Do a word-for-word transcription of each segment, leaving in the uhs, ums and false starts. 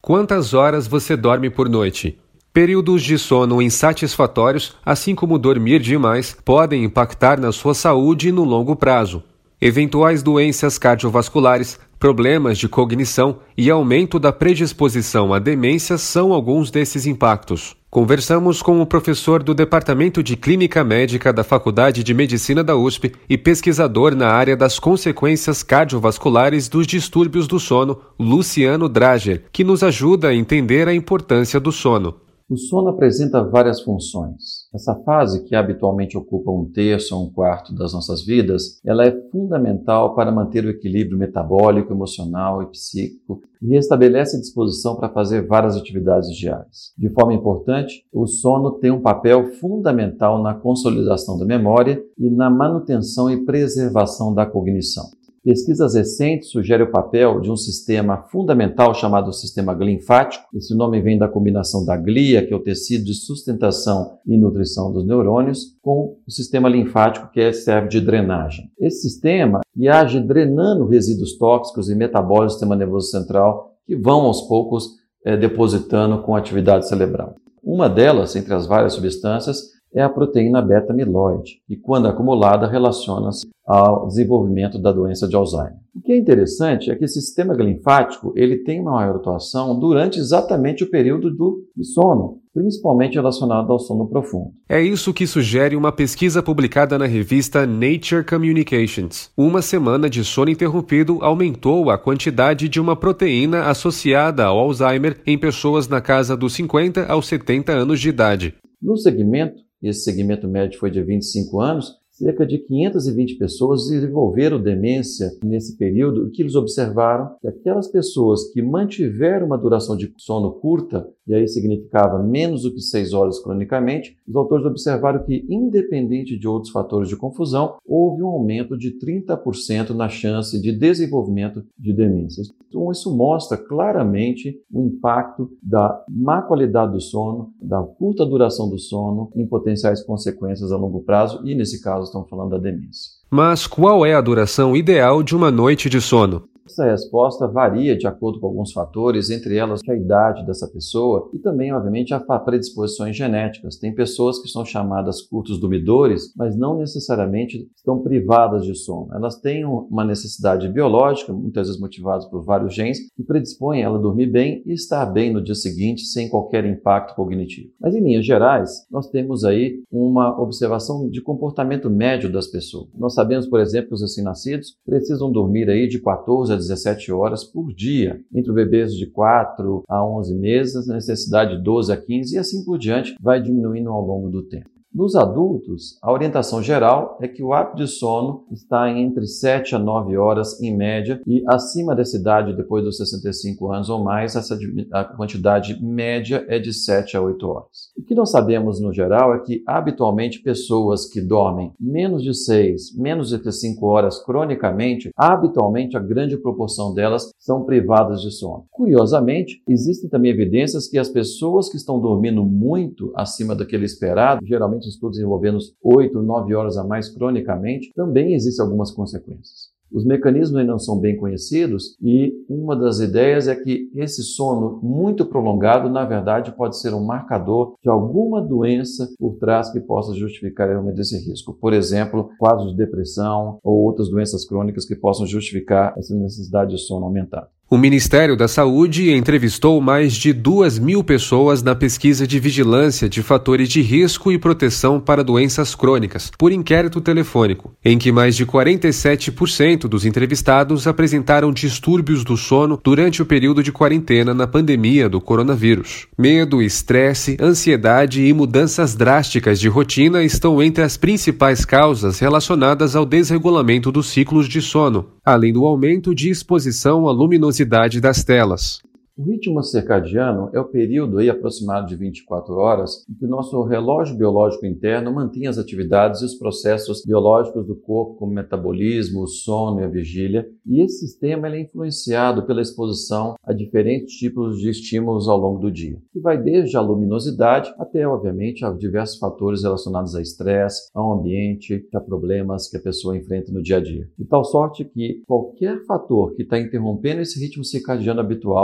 Quantas horas você dorme por noite? Períodos de sono insatisfatórios, assim como dormir demais, podem impactar na sua saúde no longo prazo. Eventuais doenças cardiovasculares, problemas de cognição e aumento da predisposição à demência são alguns desses impactos. Conversamos com o professor do Departamento de Clínica Médica da Faculdade de Medicina da U S P e pesquisador na área das consequências cardiovasculares dos distúrbios do sono, Luciano Drager, que nos ajuda a entender a importância do sono. O sono apresenta várias funções. Essa fase, que habitualmente ocupa um terço ou um quarto das nossas vidas, ela é fundamental para manter o equilíbrio metabólico, emocional e psíquico e restabelece a disposição para fazer várias atividades diárias. De forma importante, o sono tem um papel fundamental na consolidação da memória e na manutenção e preservação da cognição. Pesquisas recentes sugerem o papel de um sistema fundamental chamado sistema linfático. Esse nome vem da combinação da glia, que é o tecido de sustentação e nutrição dos neurônios, com o sistema linfático, que serve de drenagem. Esse sistema que age drenando resíduos tóxicos e metabólicos do sistema nervoso central, que vão aos poucos é, depositando com a atividade cerebral. Uma delas, entre as várias substâncias, é a proteína beta-amiloide, que, quando acumulada, relaciona-se ao desenvolvimento da doença de Alzheimer. O que é interessante é que esse sistema linfático ele tem uma maior atuação durante exatamente o período do sono, principalmente relacionado ao sono profundo. É isso que sugere uma pesquisa publicada na revista Nature Communications. Uma semana de sono interrompido aumentou a quantidade de uma proteína associada ao Alzheimer em pessoas na casa dos cinquenta aos setenta anos de idade. No segmento, esse segmento médio foi de vinte e cinco anos, cerca de quinhentas e vinte pessoas desenvolveram demência nesse período, e que eles observaram que aquelas pessoas que mantiveram uma duração de sono curta, e aí significava menos do que seis horas cronicamente, os autores observaram que, independente de outros fatores de confusão, houve um aumento de trinta por cento na chance de desenvolvimento de demência. Então, isso mostra claramente o impacto da má qualidade do sono, da curta duração do sono, em potenciais consequências a longo prazo, e nesse caso estamos falando da demência. Mas qual é a duração ideal de uma noite de sono? Essa resposta varia de acordo com alguns fatores, entre elas a idade dessa pessoa e também, obviamente, a predisposições genéticas. Tem pessoas que são chamadas curtos dormidores, mas não necessariamente estão privadas de sono. Elas têm uma necessidade biológica, muitas vezes motivadas por vários genes, que predispõem ela a dormir bem e estar bem no dia seguinte, sem qualquer impacto cognitivo. Mas, em linhas gerais, nós temos aí uma observação de comportamento médio das pessoas. Nós sabemos, por exemplo, que os recém-nascidos precisam dormir aí de quatorze a dezessete horas por dia. Entre bebês de quatro a onze meses, a necessidade de doze a quinze e assim por diante vai diminuindo ao longo do tempo. Nos adultos, a orientação geral é que o hábito de sono está entre sete a nove horas em média e acima dessa idade, depois dos sessenta e cinco anos ou mais, essa, a quantidade média é de sete a oito horas. O que nós sabemos no geral é que, habitualmente, pessoas que dormem menos de seis, menos de cinco horas cronicamente, habitualmente a grande proporção delas são privadas de sono. Curiosamente, existem também evidências que as pessoas que estão dormindo muito acima daquele esperado, geralmente estudos envolvendo oito, nove horas a mais cronicamente, também existem algumas consequências. Os mecanismos ainda não são bem conhecidos e uma das ideias é que esse sono muito prolongado, na verdade, pode ser um marcador de alguma doença por trás que possa justificar realmente esse risco. Por exemplo, quadros de depressão ou outras doenças crônicas que possam justificar essa necessidade de sono aumentada. O Ministério da Saúde entrevistou mais de duas mil pessoas na pesquisa de vigilância de fatores de risco e proteção para doenças crônicas, por inquérito telefônico, em que mais de quarenta e sete por cento dos entrevistados apresentaram distúrbios do sono durante o período de quarentena na pandemia do coronavírus. Medo, estresse, ansiedade e mudanças drásticas de rotina estão entre as principais causas relacionadas ao desregulamento dos ciclos de sono, além do aumento de exposição à luminosidade das telas. O ritmo circadiano é o período aí aproximado de vinte e quatro horas em que o nosso relógio biológico interno mantém as atividades e os processos biológicos do corpo, como o metabolismo, o sono e a vigília. E esse sistema ele é influenciado pela exposição a diferentes tipos de estímulos ao longo do dia, que vai desde a luminosidade até, obviamente, a diversos fatores relacionados a estresse, ao ambiente, a problemas que a pessoa enfrenta no dia a dia. De tal sorte que qualquer fator que está interrompendo esse ritmo circadiano habitual, seja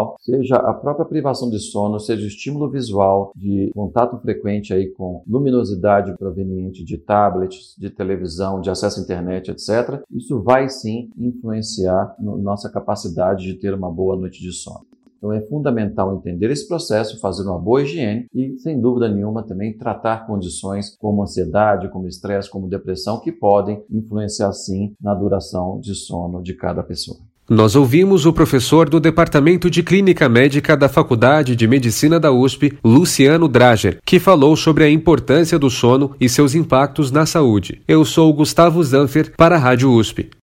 seja a própria privação de sono, seja o estímulo visual de contato frequente aí com luminosidade proveniente de tablets, de televisão, de acesso à internet, etcétera, isso vai sim influenciar na nossa capacidade de ter uma boa noite de sono. Então é fundamental entender esse processo, fazer uma boa higiene e, sem dúvida nenhuma, também tratar condições como ansiedade, como estresse, como depressão, que podem influenciar sim na duração de sono de cada pessoa. Nós ouvimos o professor do Departamento de Clínica Médica da Faculdade de Medicina da U S P, Luciano Drager, que falou sobre a importância do sono e seus impactos na saúde. Eu sou Gustavo Zanfer para a Rádio U S P.